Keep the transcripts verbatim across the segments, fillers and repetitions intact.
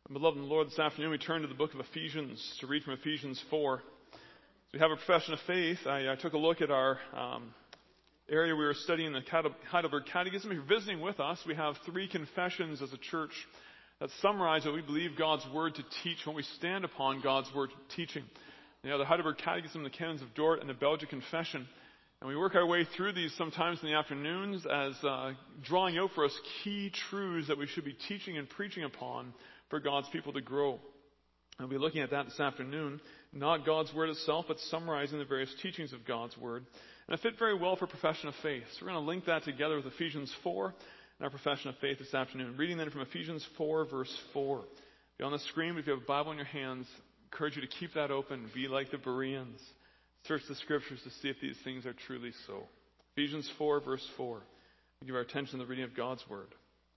Beloved in the Lord, this afternoon we turn to the book of Ephesians to read from Ephesians four. As we have a profession of faith, I, I took a look at our um, area we were studying, the Heidelberg Catechism. If you're visiting with us, we have three confessions as a church that summarize what we believe God's Word to teach, what we stand upon God's Word teaching. You know, the Heidelberg Catechism, the Canons of Dort, and the Belgic Confession. And we work our way through these sometimes in the afternoons as uh, drawing out for us key truths that we should be teaching and preaching upon for God's people to grow. And we'll be looking at that this afternoon. Not God's Word itself, but summarizing the various teachings of God's Word. And it fit very well for profession of faith. So we're going to link that together with Ephesians four and our profession of faith this afternoon. Reading then from Ephesians four, verse four. Be on the screen, if you have a Bible in your hands, I encourage you to keep that open. Be like the Bereans. Search the Scriptures to see if these things are truly so. Ephesians four, verse four. We give our attention to the reading of God's Word.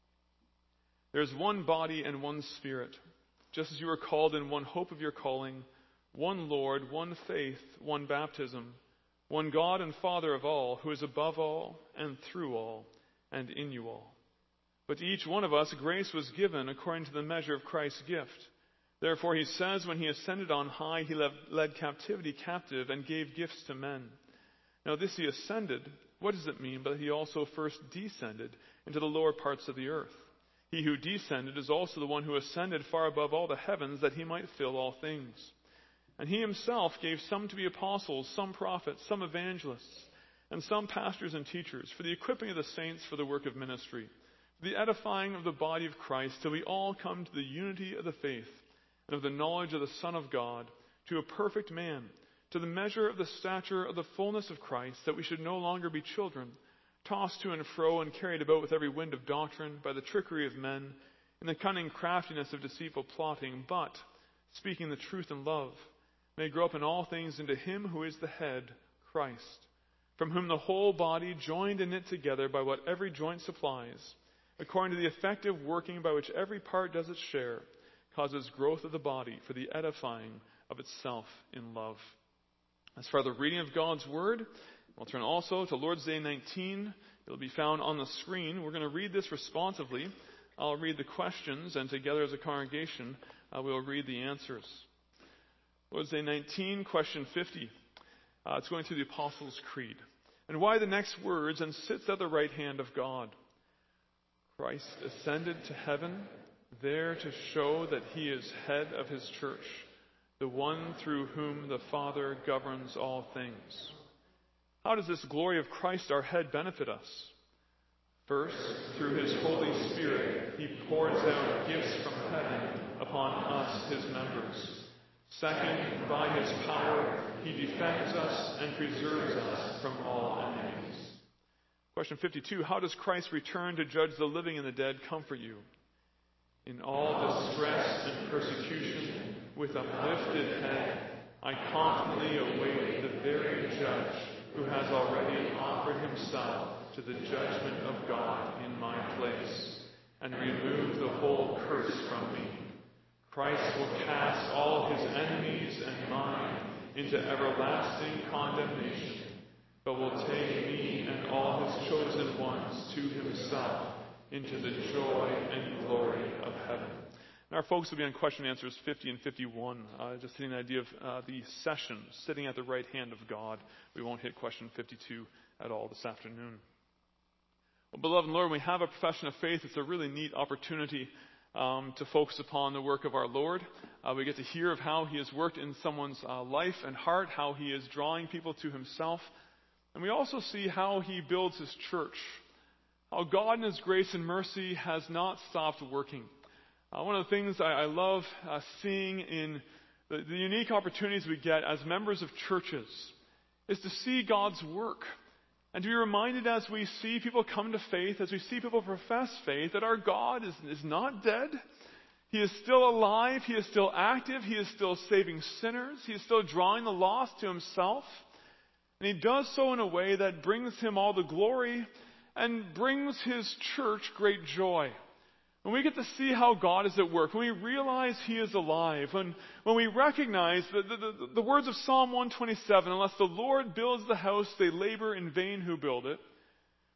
There is one body and one Spirit, just as you were called in one hope of your calling, one Lord, one faith, one baptism, one God and Father of all, who is above all and through all and in you all. But to each one of us grace was given according to the measure of Christ's gift. Therefore he says, when he ascended on high, he led captivity captive and gave gifts to men. Now this he ascended, what does it mean? But he also first descended into the lower parts of the earth. He who descended is also the one who ascended far above all the heavens, that he might fill all things. And he himself gave some to be apostles, some prophets, some evangelists, and some pastors and teachers, for the equipping of the saints for the work of ministry, for the edifying of the body of Christ, till we all come to the unity of the faith and of the knowledge of the Son of God, to a perfect man, to the measure of the stature of the fullness of Christ, that we should no longer be children, tossed to and fro and carried about with every wind of doctrine by the trickery of men, in the cunning craftiness of deceitful plotting, but, speaking the truth in love, may grow up in all things into him who is the head, Christ, from whom the whole body, joined and knit together by what every joint supplies, according to the effective working by which every part does its share, causes growth of the body for the edifying of itself in love. As for the reading of God's Word, we'll turn also to Lord's Day nineteen. It'll be found on the screen. We're going to read this responsively. I'll read the questions, and together as a congregation, uh, we'll read the answers. Lord's Day nineteen, question fifty. Uh, it's going through the Apostles' Creed. And why the next words, and sits at the right hand of God? Christ ascended to heaven, there to show that he is head of his church, the one through whom the Father governs all things. How does this glory of Christ our head benefit us? First, through his Holy Spirit, he pours out gifts from heaven upon us, his members. Second, by his power, he defends us and preserves us from all enemies. Question fifty-two, how does Christ return to judge the living and the dead comfort you? In all distress and persecution, with uplifted head, I confidently await the very judge who has already offered himself to the judgment of God in my place, and removed the whole curse from me. Christ will cast all his enemies and mine into everlasting condemnation, but will take me and all his chosen ones to himself into the joy and glory of heaven. And our focus will be on question and answers fifty and fifty-one, uh, just getting an idea of uh, the session, sitting at the right hand of God. We won't hit question fifty-two at all this afternoon. Well, beloved Lord, when we have a profession of faith, it's a really neat opportunity um, to focus upon the work of our Lord. Uh, we get to hear of how he has worked in someone's uh, life and heart, how he is drawing people to himself. And we also see how he builds his church, how God in his grace and mercy has not stopped working. Uh, one of the things I, I love uh, seeing in the, the unique opportunities we get as members of churches is to see God's work and to be reminded as we see people come to faith, as we see people profess faith, that our God is, is not dead. He is still alive. He is still active. He is still saving sinners. He is still drawing the lost to himself. And he does so in a way that brings him all the glory and brings his church great joy. When we get to see how God is at work, when we realize he is alive, when, when we recognize the, the, the, the words of Psalm one twenty-seven, unless the Lord builds the house, they labor in vain who build it.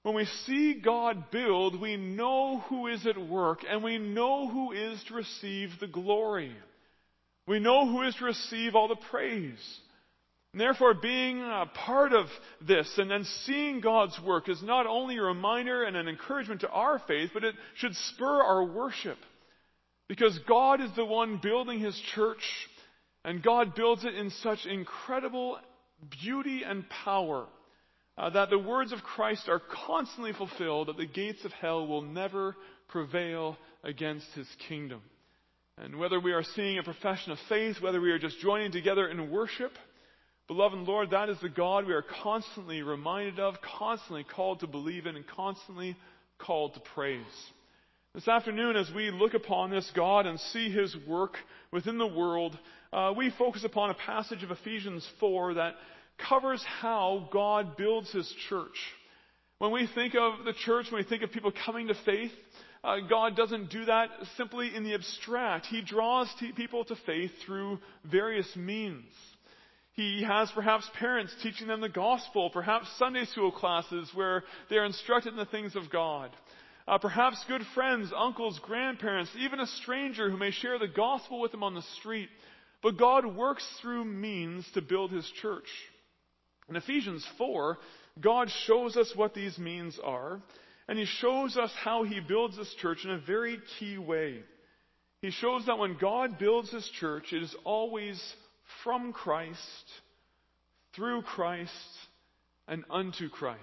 When we see God build, we know who is at work, and we know who is to receive the glory. We know who is to receive all the praise. And therefore, being a part of this and then seeing God's work is not only a reminder and an encouragement to our faith, but it should spur our worship. Because God is the one building His church, and God builds it in such incredible beauty and power uh, that the words of Christ are constantly fulfilled, that the gates of hell will never prevail against His kingdom. And whether we are seeing a profession of faith, whether we are just joining together in worship, beloved Lord, that is the God we are constantly reminded of, constantly called to believe in, and constantly called to praise. This afternoon, as we look upon this God and see His work within the world, uh, we focus upon a passage of Ephesians four that covers how God builds His church. When we think of the church, when we think of people coming to faith, uh, God doesn't do that simply in the abstract. He draws t- people to faith through various means. He has perhaps parents teaching them the gospel, perhaps Sunday school classes where they are instructed in the things of God. Uh, perhaps good friends, uncles, grandparents, even a stranger who may share the gospel with them on the street. But God works through means to build His church. In Ephesians four, God shows us what these means are, and He shows us how He builds His church in a very key way. He shows that when God builds His church, it is always from Christ, through Christ, and unto Christ.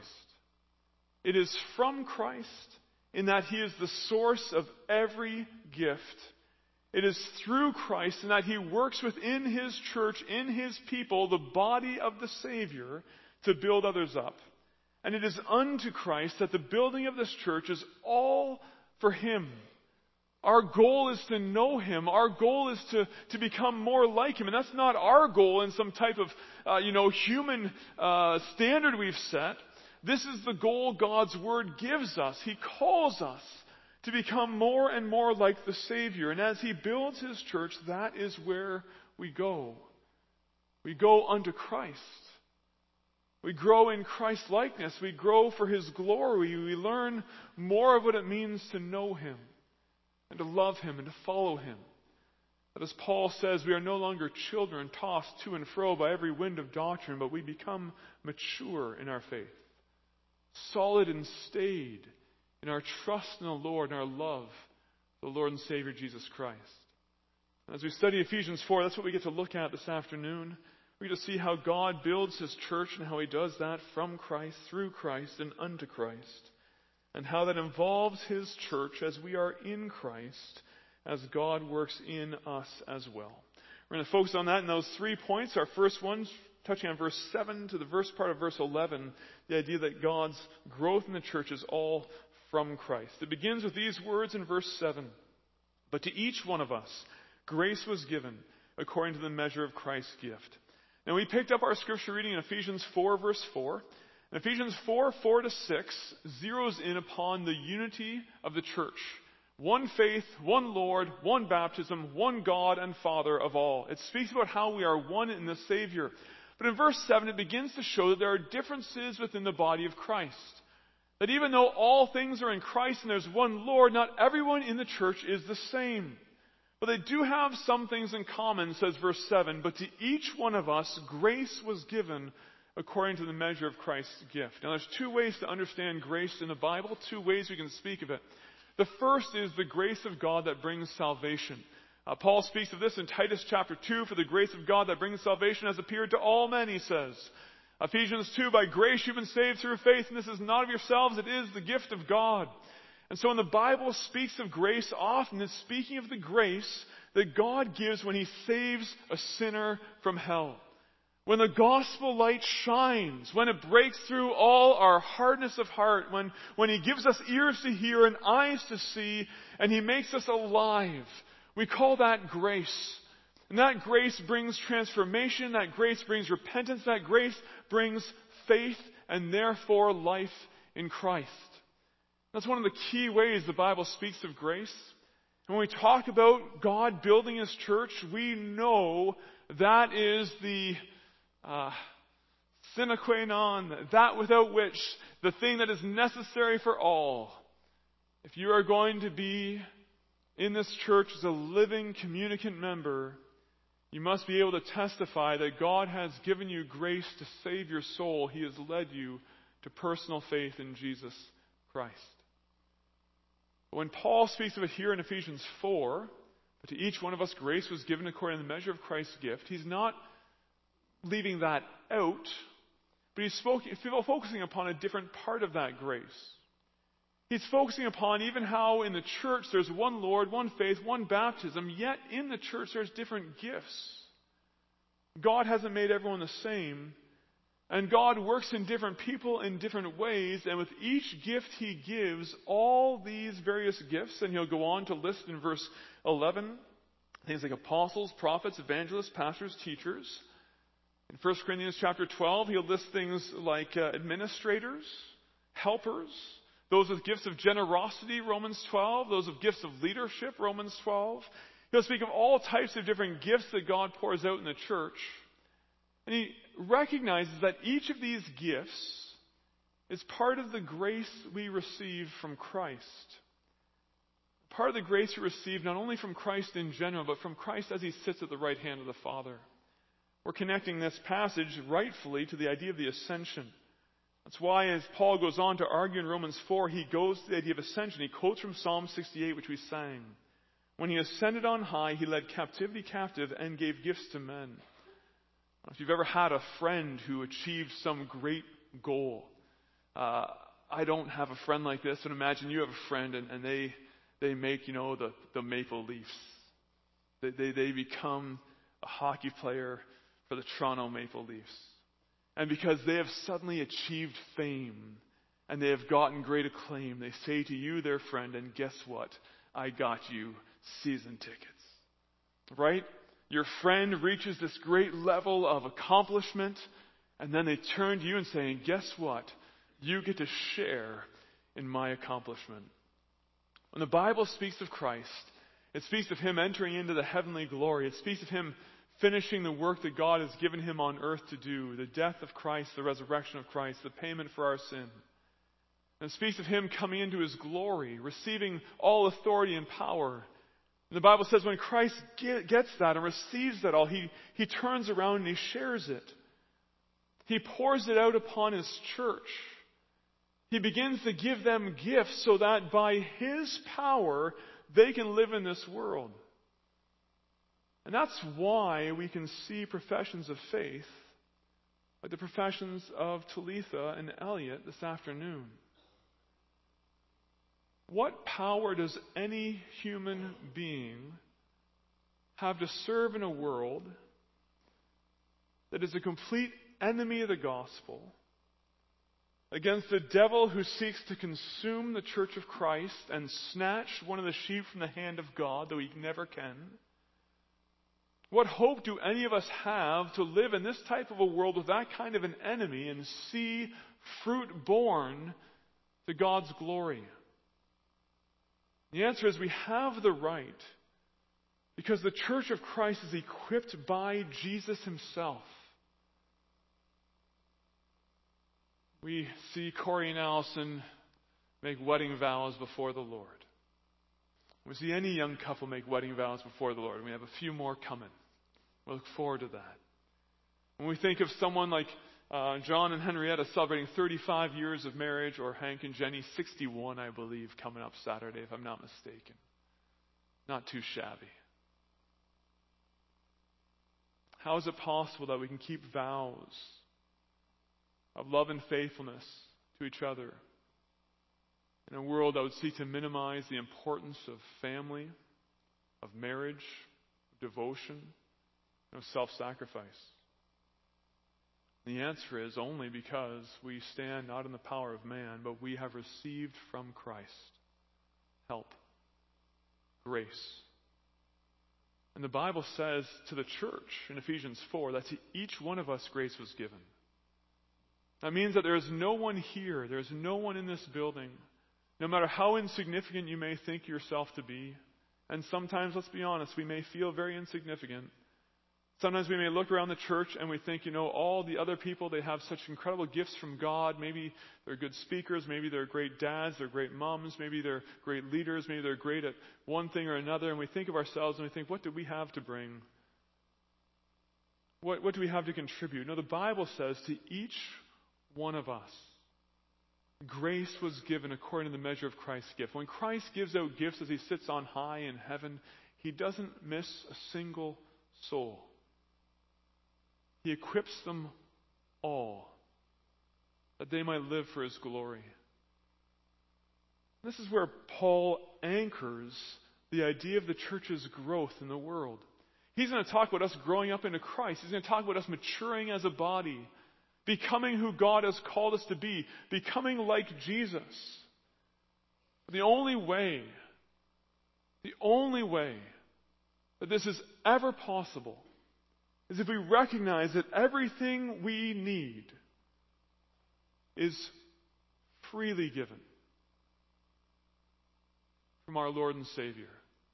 It is from Christ in that He is the source of every gift. It is through Christ in that He works within His church, in His people, the body of the Savior, to build others up. And it is unto Christ that the building of this church is all for Him. Our goal is to know Him. Our goal is to, to become more like Him. And that's not our goal in some type of, uh, you know, human uh, standard we've set. This is the goal God's Word gives us. He calls us to become more and more like the Savior. And as He builds His church, that is where we go. We go unto Christ. We grow in Christ's likeness. We grow for His glory. We learn more of what it means to know Him and to love Him and to follow Him. But as Paul says, we are no longer children tossed to and fro by every wind of doctrine, but we become mature in our faith, solid and stayed in our trust in the Lord and our love for the Lord and Savior Jesus Christ. And as we study Ephesians four, that's what we get to look at this afternoon. We get to see how God builds His church and how He does that from Christ, through Christ, and unto Christ. And how that involves His church as we are in Christ, as God works in us as well. We're going to focus on that in those three points. Our first one's touching on verse seven to the verse part of verse eleven, the idea that God's growth in the church is all from Christ. It begins with these words in verse seven. But to each one of us, grace was given according to the measure of Christ's gift. Now we picked up our scripture reading in Ephesians four, verse four. And Ephesians four, four to six zeroes in upon the unity of the church. One faith, one Lord, one baptism, one God and Father of all. It speaks about how we are one in the Savior. But in verse seven, it begins to show that there are differences within the body of Christ. That even though all things are in Christ and there's one Lord, not everyone in the church is the same. But they do have some things in common, says verse seven. But to each one of us, grace was given according to the measure of Christ's gift. Now there's two ways to understand grace in the Bible, two ways we can speak of it. The first is the grace of God that brings salvation. Uh, Paul speaks of this in Titus chapter two. For the grace of God that brings salvation has appeared to all men, he says. Ephesians two, by grace you've been saved through faith, and this is not of yourselves, it is the gift of God. And so when the Bible speaks of grace, often it's speaking of the grace that God gives when He saves a sinner from hell. When the gospel light shines, when it breaks through all our hardness of heart, when, when He gives us ears to hear and eyes to see, and He makes us alive, we call that grace. And that grace brings transformation, that grace brings repentance, that grace brings faith, and therefore life in Christ. That's one of the key ways the Bible speaks of grace. And when we talk about God building His church, we know that is the uh, sine qua non, that without which, the thing that is necessary for all. If you are going to be in this church as a living communicant member, you must be able to testify that God has given you grace to save your soul. He has led you to personal faith in Jesus Christ. When Paul speaks of it here in Ephesians four, but to each one of us grace was given according to the measure of Christ's gift, he's not leaving that out, but he's focusing upon a different part of that grace. He's focusing upon even how in the church there's one Lord, one faith, one baptism, yet in the church there's different gifts. God hasn't made everyone the same, and God works in different people in different ways, and with each gift He gives, all these various gifts, and He'll go on to list in verse eleven, things like apostles, prophets, evangelists, pastors, teachers. In First Corinthians chapter twelve, He'll list things like uh, administrators, helpers, those with gifts of generosity, Romans twelve, those with gifts of leadership, Romans twelve. He'll speak of all types of different gifts that God pours out in the church. And He recognizes that each of these gifts is part of the grace we receive from Christ. Part of the grace we receive not only from Christ in general, but from Christ as He sits at the right hand of the Father. We're connecting this passage rightfully to the idea of the ascension. That's why as Paul goes on to argue in Romans four, he goes to the idea of ascension. He quotes from Psalm sixty-eight, which we sang. When He ascended on high, He led captivity captive and gave gifts to men. If you've ever had a friend who achieved some great goal, uh, I don't have a friend like this, but imagine you have a friend and, and they they make, you know, the, the Maple Leafs. They, they, they become a hockey player for the Toronto Maple Leafs. And because they have suddenly achieved fame and they have gotten great acclaim, they say to you, their friend, and guess what? I got you season tickets. Right? Your friend reaches this great level of accomplishment, and then they turn to you and say, guess what? You get to share in my accomplishment. When the Bible speaks of Christ, it speaks of Him entering into the heavenly glory. It speaks of Him finishing the work that God has given Him on earth to do, the death of Christ, the resurrection of Christ, the payment for our sin. And it speaks of Him coming into His glory, receiving all authority and power. And the Bible says when Christ gets that and receives that all, He, he turns around and He shares it. He pours it out upon His church. He begins to give them gifts so that by His power they can live in this world. And that's why we can see professions of faith like the professions of Talitha and Elliot this afternoon. What power does any human being have to serve in a world that is a complete enemy of the gospel, against the devil who seeks to consume the church of Christ and snatch one of the sheep from the hand of God, though he never can? What hope do any of us have to live in this type of a world with that kind of an enemy and see fruit born to God's glory? The answer is we have the right because the church of Christ is equipped by Jesus Himself. We see Corey and Allison make wedding vows before the Lord. We see any young couple make wedding vows before the Lord. And we have a few more coming. We look forward to that. When we think of someone like uh, John and Henrietta celebrating thirty-five years of marriage, or Hank and Jenny, sixty-one, I believe, coming up Saturday, if I'm not mistaken. Not too shabby. How is it possible that we can keep vows of love and faithfulness to each other in a world that would seek to minimize the importance of family, of marriage, of devotion, of self-sacrifice? The answer is only because we stand not in the power of man, but we have received from Christ help, grace. And the Bible says to the church in Ephesians four that to each one of us grace was given. That means that there is no one here, there is no one in this building, no matter how insignificant you may think yourself to be, and sometimes, let's be honest, we may feel very insignificant. Sometimes we may look around the church and we think, you know, all the other people, they have such incredible gifts from God. Maybe they're good speakers. Maybe they're great dads. They're great moms. Maybe they're great leaders. Maybe they're great at one thing or another. And we think of ourselves and we think, what do we have to bring? What, what do we have to contribute? No, the Bible says to each one of us, grace was given according to the measure of Christ's gift. When Christ gives out gifts as he sits on high in heaven, he doesn't miss a single soul. He equips them all that they might live for his glory. This is where Paul anchors the idea of the church's growth in the world. He's going to talk about us growing up into Christ. He's going to talk about us maturing as a body, becoming who God has called us to be, becoming like Jesus. The only way, the only way that this is ever possible is if we recognize that everything we need is freely given from our Lord and Savior.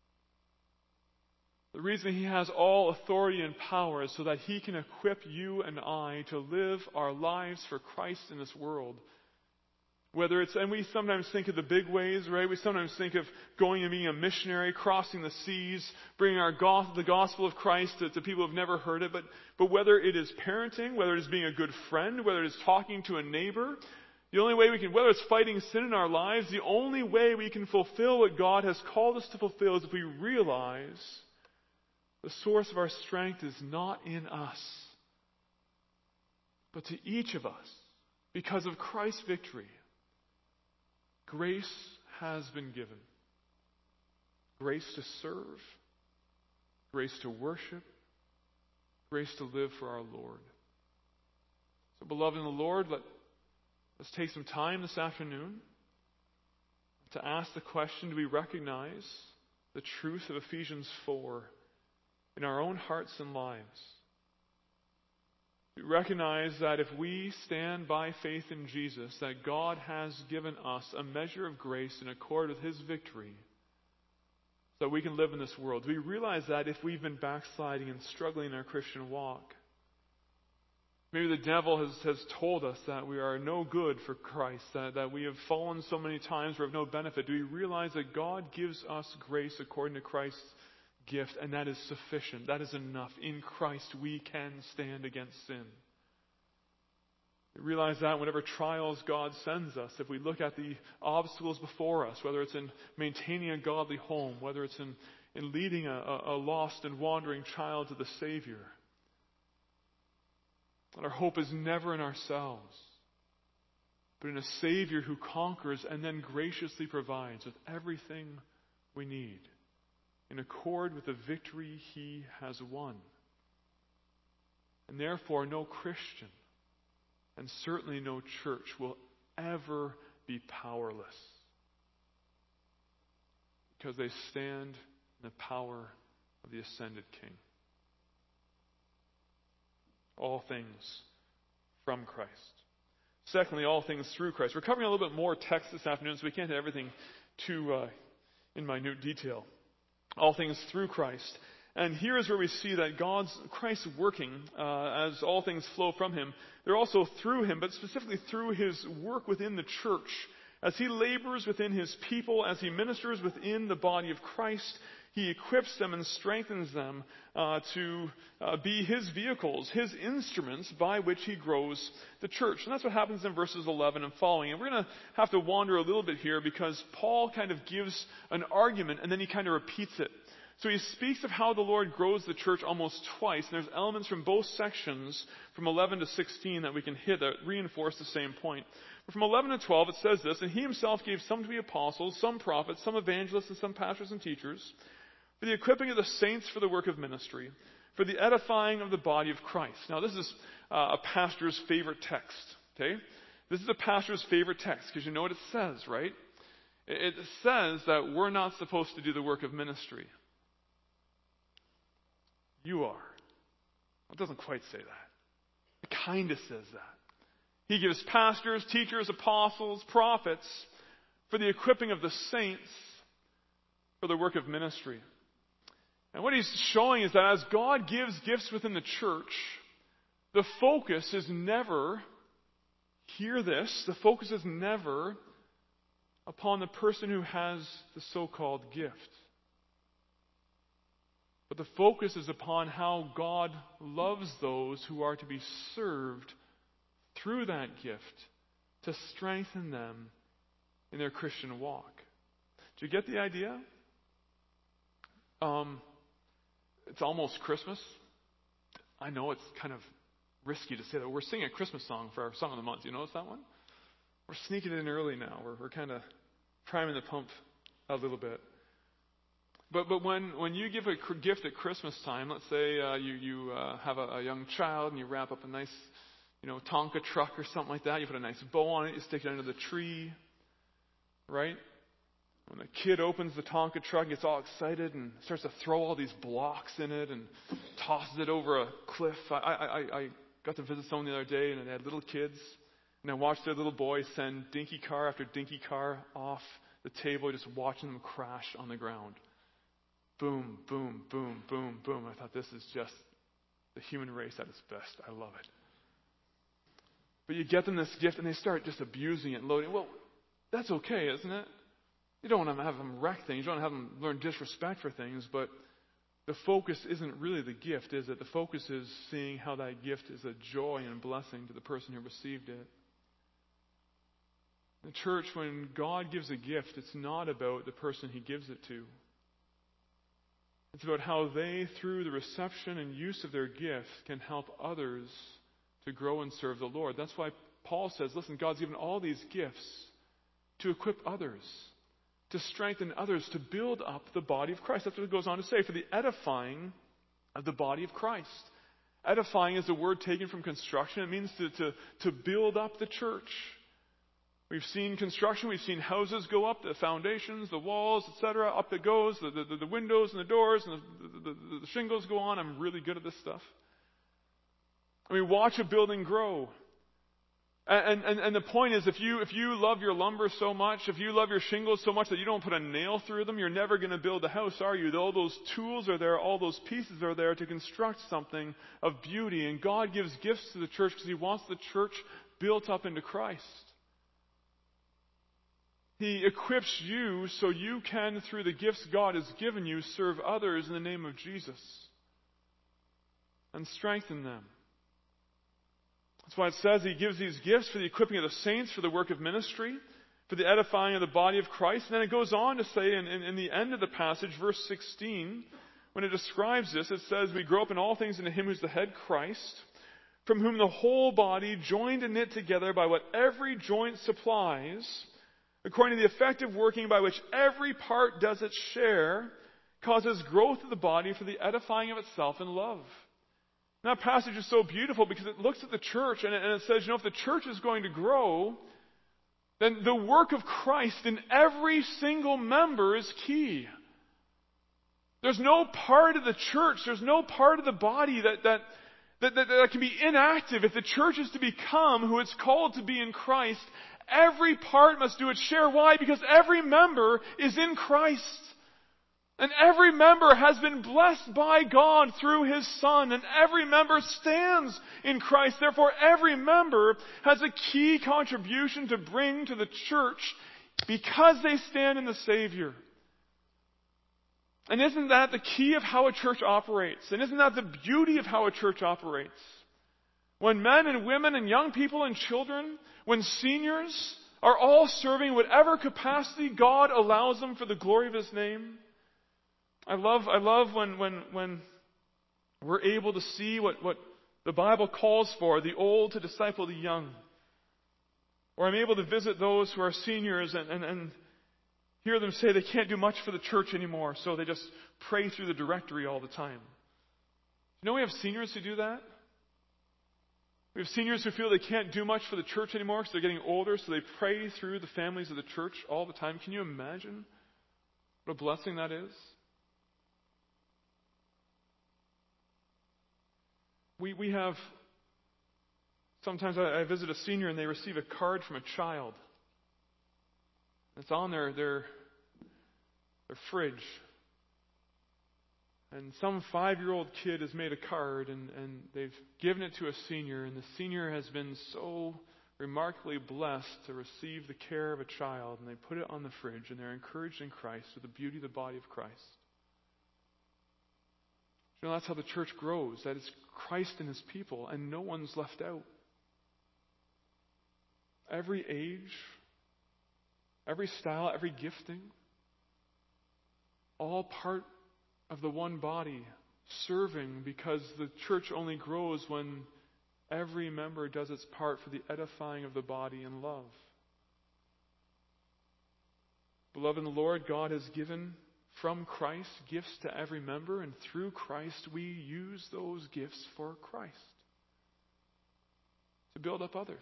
The reason he has all authority and power is so that he can equip you and I to live our lives for Christ in this world. Whether it's, and we sometimes think of the big ways, right? We sometimes think of going and being a missionary, crossing the seas, bringing our go- the gospel of Christ to, to people who have never heard it. But, but whether it is parenting, whether it is being a good friend, whether it is talking to a neighbor, the only way we can, whether it's fighting sin in our lives, the only way we can fulfill what God has called us to fulfill is if we realize the source of our strength is not in us, but to each of us, because of Christ's victory. Grace has been given. Grace to serve. Grace to worship. Grace to live for our Lord. So, beloved in the Lord, let, let's take some time this afternoon to ask the question, do we recognize the truth of Ephesians four in our own hearts and lives? We recognize that if we stand by faith in Jesus, that God has given us a measure of grace in accord with his victory so that we can live in this world. Do we realize that if we've been backsliding and struggling in our Christian walk? Maybe the devil has, has told us that we are no good for Christ, that, that we have fallen so many times we're of no benefit. Do we realize that God gives us grace according to Christ's gift, and that is sufficient. That is enough. In Christ we can stand against sin. We realize that whenever trials God sends us, if we look at the obstacles before us, whether it's in maintaining a godly home, whether it's in, in leading a, a lost and wandering child to the Savior, that our hope is never in ourselves, but in a Savior who conquers and then graciously provides with everything we need, in accord with the victory he has won. And therefore, no Christian, and certainly no church, will ever be powerless, because they stand in the power of the ascended King. All things from Christ. Secondly, all things through Christ. We're covering a little bit more text this afternoon, so we can't have everything too uh, in minute detail. All things through Christ. And here is where we see that God's, Christ working, uh, as all things flow from him. They're also through him, but specifically through his work within the church. As he labors within his people, as he ministers within the body of Christ, he equips them and strengthens them uh, to uh, be his vehicles, his instruments by which he grows the church. And that's what happens in verses eleven and following. And we're going to have to wander a little bit here because Paul kind of gives an argument and then he kind of repeats it. So he speaks of how the Lord grows the church almost twice. And there's elements from both sections, from eleven to sixteen, that we can hit that reinforce the same point. But from eleven to twelve, it says this, and he himself gave some to be apostles, some prophets, some evangelists, and some pastors and teachers, for the equipping of the saints for the work of ministry, for the edifying of the body of Christ. Now, this is uh, a pastor's favorite text, okay? This is a pastor's favorite text, because you know what it says, right? It, it says that we're not supposed to do the work of ministry. You are. It doesn't quite say that. It kind of says that. He gives pastors, teachers, apostles, prophets for the equipping of the saints for the work of ministry. And what he's showing is that as God gives gifts within the church, the focus is never, hear this, the focus is never upon the person who has the so-called gift. But the focus is upon how God loves those who are to be served through that gift to strengthen them in their Christian walk. Do you get the idea? Um, it's almost Christmas. I know it's kind of risky to say that. We're singing a Christmas song for our Song of the Month. You notice that one? We're sneaking it in early now. We're, we're kind of priming the pump a little bit. But but when, when you give a gift at Christmas time, let's say uh, you, you uh, have a, a young child and you wrap up a nice, you know, Tonka truck or something like that. You put a nice bow on it. You stick it under the tree. Right? When the kid opens the Tonka truck, gets all excited and starts to throw all these blocks in it and tosses it over a cliff. I, I, I got to visit someone the other day and they had little kids. And I watched their little boy send dinky car after dinky car off the table, just watching them crash on the ground. Boom, boom, boom, boom, boom. I thought, this is just the human race at its best. I love it. But you get them this gift and they start just abusing it and loading. Well, that's okay, isn't it? You don't want to have them wreck things. You don't want to have them learn disrespect for things. But the focus isn't really the gift, is it? The focus is seeing how that gift is a joy and blessing to the person who received it. In the church, when God gives a gift, it's not about the person He gives it to. It's about how they, through the reception and use of their gift, can help others to grow and serve the Lord. That's why Paul says, listen, God's given all these gifts to equip others, to strengthen others, to build up the body of Christ. That's what it goes on to say, for the edifying of the body of Christ. Edifying is a word taken from construction. It means to, to, to build up the church. We've seen construction, we've seen houses go up, the foundations, the walls, et cetera. Up it goes, the, the, the windows and the doors and the, the, the, the shingles go on. I'm really good at this stuff. And we watch a building grow. And, and, and the point is, if you, if you love your lumber so much, if you love your shingles so much that you don't put a nail through them, you're never going to build a house, are you? All those tools are there, all those pieces are there to construct something of beauty. And God gives gifts to the church because He wants the church built up into Christ. He equips you so you can, through the gifts God has given you, serve others in the name of Jesus and strengthen them. That's why it says He gives these gifts for the equipping of the saints, for the work of ministry, for the edifying of the body of Christ. And then it goes on to say in, in, in the end of the passage, verse sixteen, when it describes this, it says, we grow up in all things into Him who's the head, Christ, from whom the whole body, joined and knit together by what every joint supplies, according to the effective working by which every part does its share, causes growth of the body for the edifying of itself in love. And that passage is so beautiful because it looks at the church and it, and it says, you know, if the church is going to grow, then the work of Christ in every single member is key. There's no part of the church, there's no part of the body that, that, that, that, that can be inactive. If the church is to become who it's called to be in Christ, every part must do its share. Why? Because every member is in Christ. And every member has been blessed by God through His Son. And every member stands in Christ. Therefore, every member has a key contribution to bring to the church because they stand in the Savior. And isn't that the key of how a church operates? And isn't that the beauty of how a church operates? When men and women and young people and children, when seniors are all serving whatever capacity God allows them for the glory of His name. I love, I love when, when, when we're able to see what, what the Bible calls for, the old to disciple the young. Or I'm able to visit those who are seniors and, and, and hear them say they can't do much for the church anymore, so they just pray through the directory all the time. You know we have seniors who do that? We have seniors who feel they can't do much for the church anymore because they're getting older, so they pray through the families of the church all the time. Can you imagine what a blessing that is? We we have, sometimes I, I visit a senior and they receive a card from a child. It's on their, their, their fridge. And some five-year-old kid has made a card, and, and they've given it to a senior, and the senior has been so remarkably blessed to receive the care of a child, and they put it on the fridge, and they're encouraged in Christ with the beauty of the body of Christ. You know, that's how the church grows, that it's Christ and His people, and no one's left out. Every age, every style, every gifting, all part of the one body, serving, because the church only grows when every member does its part for the edifying of the body in love. Beloved in the Lord, God has given from Christ gifts to every member, and through Christ we use those gifts for Christ, to build up others.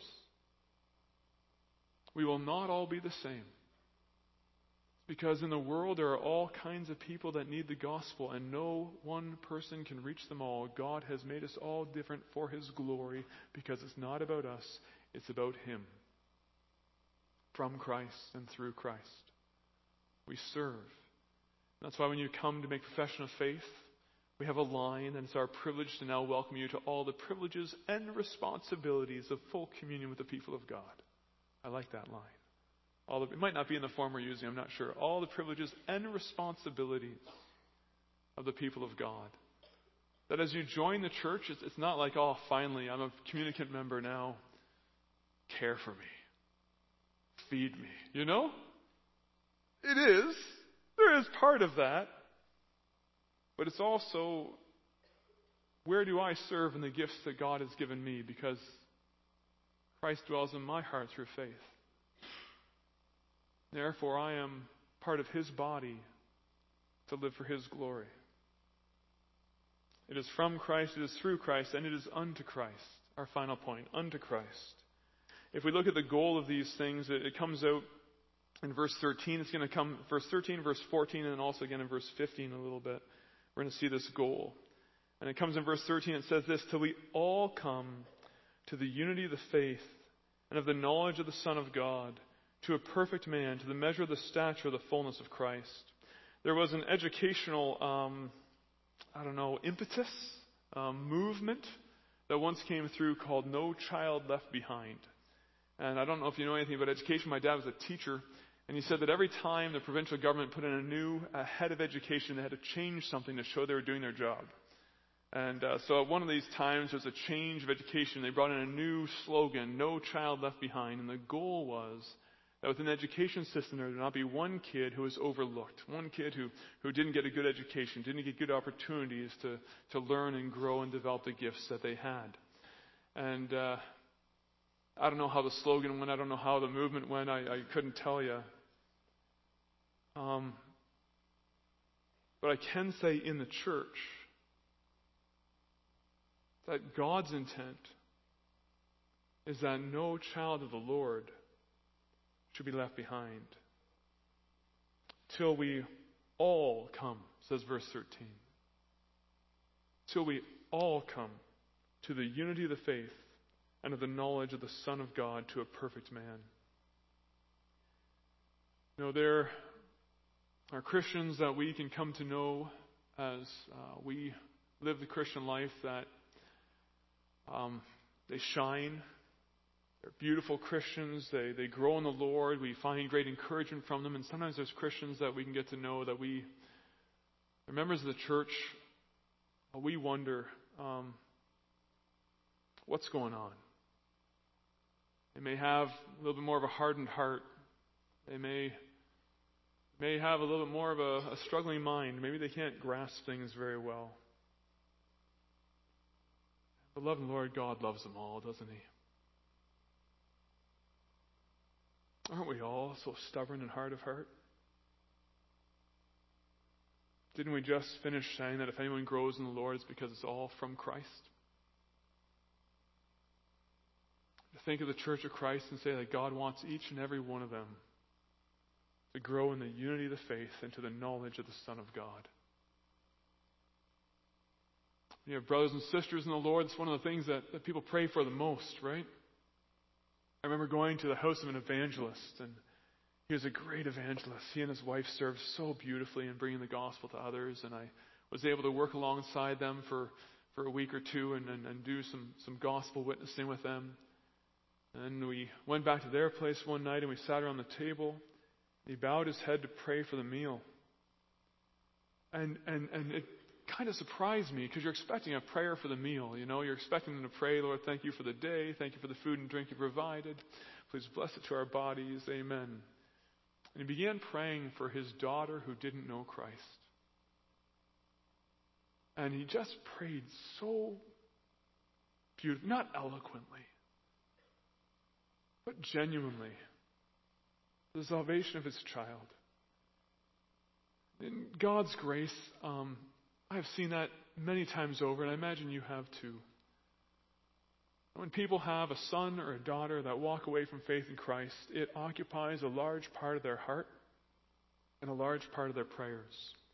We will not all be the same, because in the world there are all kinds of people that need the gospel, and no one person can reach them all. God has made us all different for His glory, because it's not about us, it's about Him. From Christ and through Christ, we serve. That's why when you come to make profession of faith, we have a line, and it's our privilege to now welcome you to all the privileges and responsibilities of full communion with the people of God. I like that line. All the, it might not be in the form we're using, I'm not sure. All the privileges and responsibilities of the people of God. That as you join the church, it's, it's not like, oh, finally, I'm a communicant member now. Care for me. Feed me. You know? It is. There is part of that. But it's also, where do I serve in the gifts that God has given me? Because Christ dwells in my heart through faith. Therefore, I am part of His body to live for His glory. It is from Christ, it is through Christ, and it is unto Christ. Our final point, unto Christ. If we look at the goal of these things, it, it comes out in verse thirteen. It's going to come, verse thirteen, verse fourteen, and then also again in verse fifteen a little bit. We're going to see this goal. And it comes in verse thirteen, it says this, till we all come to the unity of the faith and of the knowledge of the Son of God, to a perfect man, to the measure of the stature of the fullness of Christ. There was an educational, um, I don't know, impetus, um, movement that once came through called No Child Left Behind. And I don't know if you know anything about education. My dad was a teacher, and he said that every time the provincial government put in a new uh, head of education, they had to change something to show they were doing their job. And uh, so at one of these times, there was a change of education. They brought in a new slogan, No Child Left Behind. And the goal was that within the education system, there would not be one kid who was overlooked, one kid who, who didn't get a good education, didn't get good opportunities to, to learn and grow and develop the gifts that they had. And uh, I don't know how the slogan went. I don't know how the movement went. I, I couldn't tell you. Um, but I can say in the church that God's intent is that no child of the Lord should be left behind. Till we all come, says verse thirteen. Till we all come to the unity of the faith and of the knowledge of the Son of God, to a perfect man. You know, there are Christians that we can come to know as uh, we live the Christian life, that um, they shine. They're beautiful Christians. They they grow in the Lord. We find great encouragement from them. And sometimes there's Christians that we can get to know that we, they're members of the church, we wonder, um, what's going on? They may have a little bit more of a hardened heart. They may may have a little bit more of a, a struggling mind. Maybe they can't grasp things very well. Beloved Lord, God loves them all, doesn't He? Aren't we all so stubborn and hard of heart? Didn't we just finish saying that if anyone grows in the Lord, it's because it's all from Christ? To think of the Church of Christ and say that God wants each and every one of them to grow in the unity of the faith and to the knowledge of the Son of God. You have brothers and sisters in the Lord. It's one of the things that, that people pray for the most, right? I remember going to the house of an evangelist, and he was a great evangelist. He and his wife served so beautifully in bringing the gospel to others, and I was able to work alongside them for, for a week or two and, and, and do some, some gospel witnessing with them. And we went back to their place one night and we sat around the table. He bowed his head to pray for the meal. And, and, and it kind of surprised me because you're expecting a prayer for the meal. You know, you're expecting them to pray, Lord, thank you for the day. Thank you for the food and drink you provided. Please bless it to our bodies. Amen. And he began praying for his daughter who didn't know Christ. And he just prayed so beautifully, not eloquently, but genuinely, for the salvation of his child. In God's grace, um, I have seen that many times over, and I imagine you have too. When people have a son or a daughter that walk away from faith in Christ, it occupies a large part of their heart and a large part of their prayers.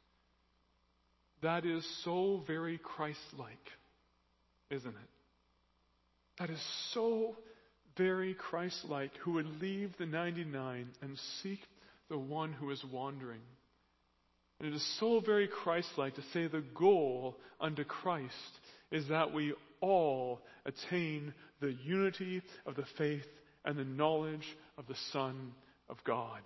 That is so very Christ-like, isn't it? That is so very Christ-like, who would leave the ninety-nine and seek the one who is wandering. And it is so very Christ-like to say the goal unto Christ is that we all attain the unity of the faith and the knowledge of the Son of God.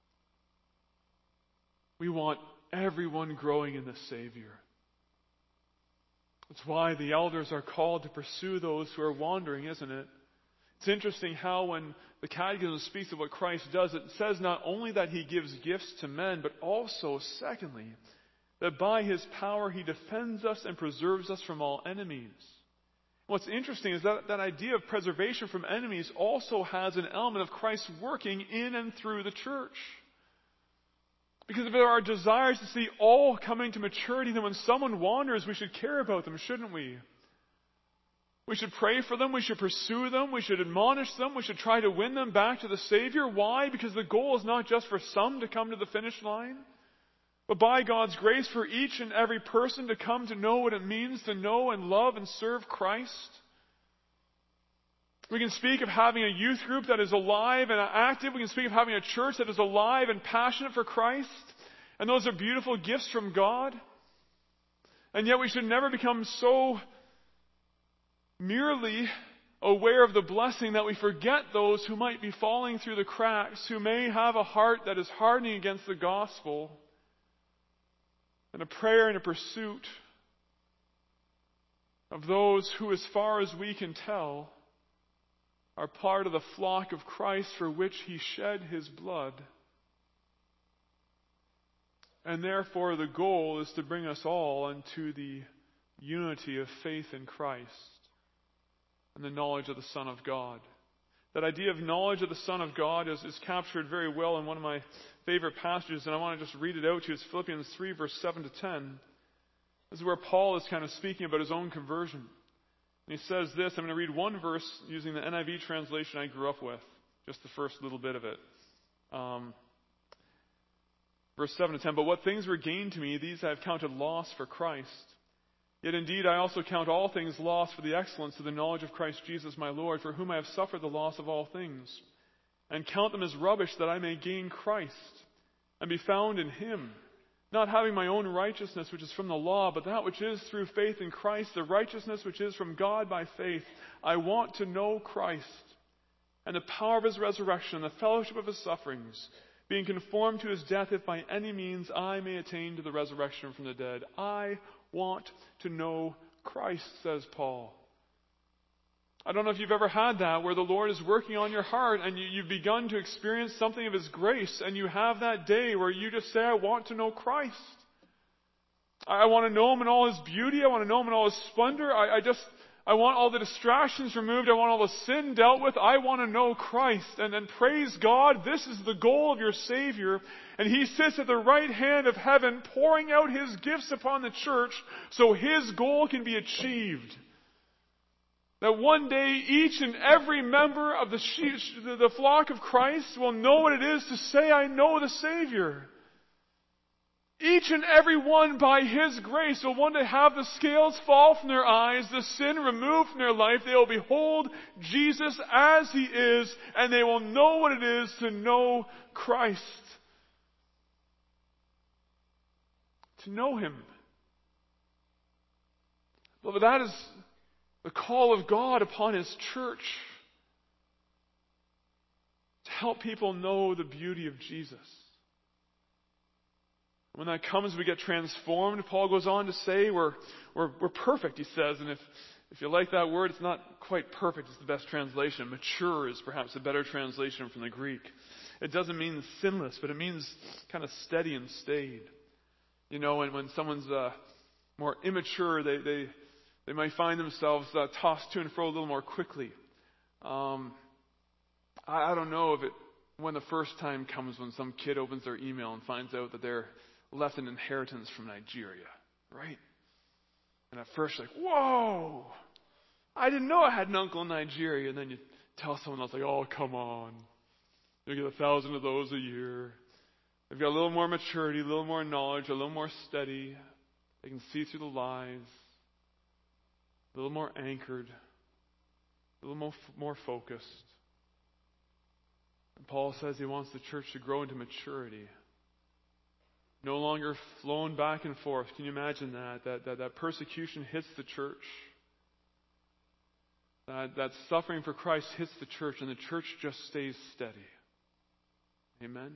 We want everyone growing in the Savior. That's why the elders are called to pursue those who are wandering, isn't it? It's interesting how when the Catechism speaks of what Christ does, it says not only that he gives gifts to men, but also, secondly, that by his power he defends us and preserves us from all enemies. What's interesting is that that idea of preservation from enemies also has an element of Christ working in and through the church. Because if there are desires to see all coming to maturity, then when someone wanders, we should care about them, shouldn't we? We should pray for them. We should pursue them. We should admonish them. We should try to win them back to the Savior. Why? Because the goal is not just for some to come to the finish line, but by God's grace for each and every person to come to know what it means to know and love and serve Christ. We can speak of having a youth group that is alive and active. We can speak of having a church that is alive and passionate for Christ. And those are beautiful gifts from God. And yet we should never become so merely aware of the blessing that we forget those who might be falling through the cracks, who may have a heart that is hardening against the gospel, and a prayer and a pursuit of those who, as far as we can tell, are part of the flock of Christ for which he shed his blood. And therefore the goal is to bring us all into the unity of faith in Christ and the knowledge of the Son of God. That idea of knowledge of the Son of God is, is captured very well in one of my favorite passages, and I want to just read it out to you. It's Philippians three, verse seven to ten. This is where Paul is kind of speaking about his own conversion. And he says this, I'm going to read one verse using the N I V translation I grew up with, just the first little bit of it. Um, verse seven to ten, but what things were gained to me, these I have counted loss for Christ. Yet indeed I also count all things lost for the excellence of the knowledge of Christ Jesus my Lord, for whom I have suffered the loss of all things, and count them as rubbish that I may gain Christ, and be found in him, not having my own righteousness which is from the law, but that which is through faith in Christ, the righteousness which is from God by faith. I want to know Christ, and the power of his resurrection, and the fellowship of his sufferings, being conformed to his death, if by any means I may attain to the resurrection from the dead. I want to know Christ, says Paul. I don't know if you've ever had that, where the Lord is working on your heart and you, you've begun to experience something of his grace, and you have that day where you just say, I want to know Christ. I want to know him in all his beauty. I want to know him in all his splendor. I, I just, I want all the distractions removed. I want all the sin dealt with. I want to know Christ. And then praise God, this is the goal of your Savior. And he sits at the right hand of heaven pouring out his gifts upon the church so his goal can be achieved. That one day each and every member of the, sheep, the flock of Christ will know what it is to say, I know the Savior. Each and every one, by his grace, will one day have the scales fall from their eyes, the sin removed from their life. They will behold Jesus as he is, and they will know what it is to know Christ. To know him But that is the call of God upon His church, to help people know the beauty of Jesus. When that comes, we get transformed. Paul goes on to say we're, we're, we're perfect, he says. And if, if you like that word, it's not quite perfect. It's the best translation. Mature is perhaps a better translation from the Greek. It doesn't mean sinless, but it means kind of steady and staid. You know, when, when someone's uh, more immature, they, they, they might find themselves uh, tossed to and fro a little more quickly. Um, I, I don't know if it when the first time comes when some kid opens their email and finds out that they're left an inheritance from Nigeria, right? And at first you're like, whoa, I didn't know I had an uncle in Nigeria. And then you tell someone else, like, oh, come on. You get a thousand of those a year. They've got a little more maturity, a little more knowledge, a little more steady. They can see through the lies, a little more anchored, a little more, more focused. And Paul says he wants the church to grow into maturity. No longer flown back and forth. Can you imagine that? That, that, that persecution hits the church. That, that suffering for Christ hits the church, and the church just stays steady. Amen?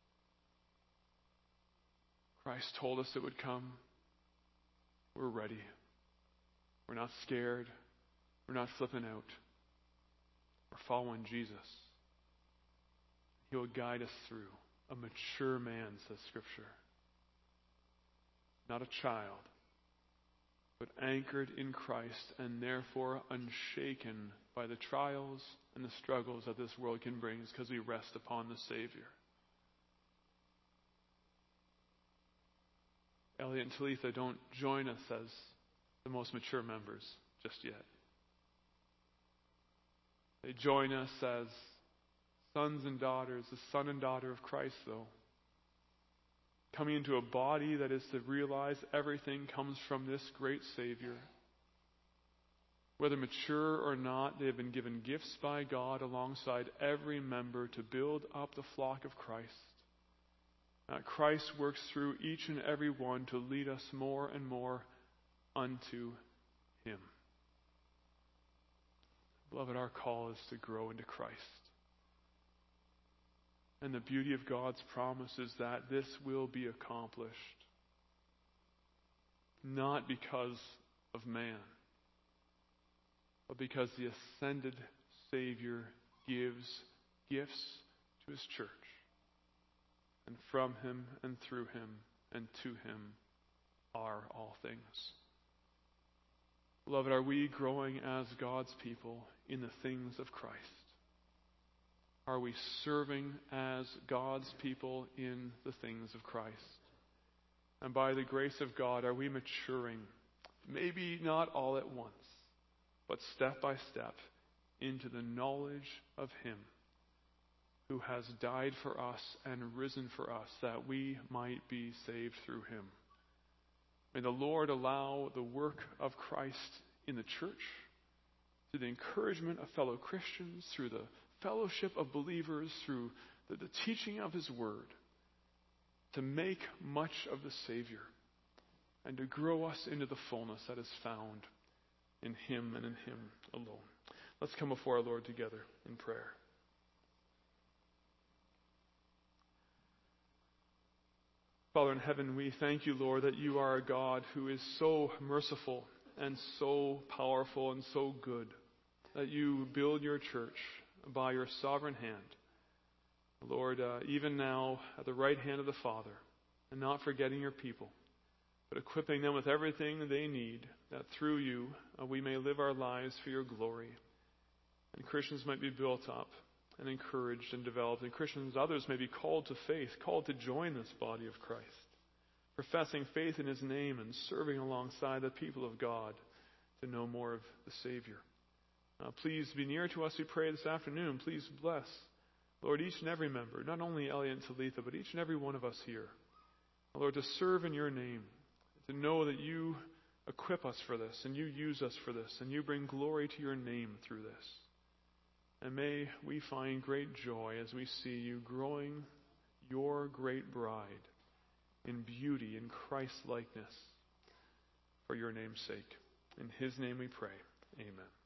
Christ told us it would come. We're ready. We're not scared. We're not flipping out. We're following Jesus. He will guide us through. A mature man, says Scripture. Not a child, but anchored in Christ and therefore unshaken by the trials and the struggles that this world can bring, because we rest upon the Savior. Elliot and Talitha don't join us as the most mature members just yet. They join us as sons and daughters, the son and daughter of Christ, though. Coming into a body that is to realize everything comes from this great Savior. Whether mature or not, they have been given gifts by God alongside every member to build up the flock of Christ. Uh, Christ works through each and every one to lead us more and more unto Him. Beloved, our call is to grow into Christ. And the beauty of God's promise is that this will be accomplished. Not because of man, but because the ascended Savior gives gifts to His church. And from Him and through Him and to Him are all things. Beloved, are we growing as God's people in the things of Christ? Are we serving as God's people in the things of Christ? And by the grace of God, are we maturing, maybe not all at once, but step by step, into the knowledge of Him who has died for us and risen for us, that we might be saved through Him? May the Lord allow the work of Christ in the church, through the encouragement of fellow Christians, through the fellowship of believers, through the, the teaching of His Word, to make much of the Savior and to grow us into the fullness that is found in Him and in Him alone. Let's come before our Lord together in prayer. Father in heaven, we thank You, Lord, that You are a God who is so merciful and so powerful and so good, that You build Your church by Your sovereign hand. Lord, uh, even now at the right hand of the Father, and not forgetting Your people, but equipping them with everything that they need, that through You uh, we may live our lives for Your glory. And Christians might be built up and encouraged and developed. And Christians, others may be called to faith, called to join this body of Christ, professing faith in His name and serving alongside the people of God to know more of the Savior. Uh, please be near to us, we pray, this afternoon. Please bless, Lord, each and every member, not only Elliot and Talitha, but each and every one of us here. Lord, to serve in Your name, to know that You equip us for this, and You use us for this, and You bring glory to Your name through this. And may we find great joy as we see You growing Your great bride in beauty and Christ-likeness for Your name's sake. In his name we pray. Amen.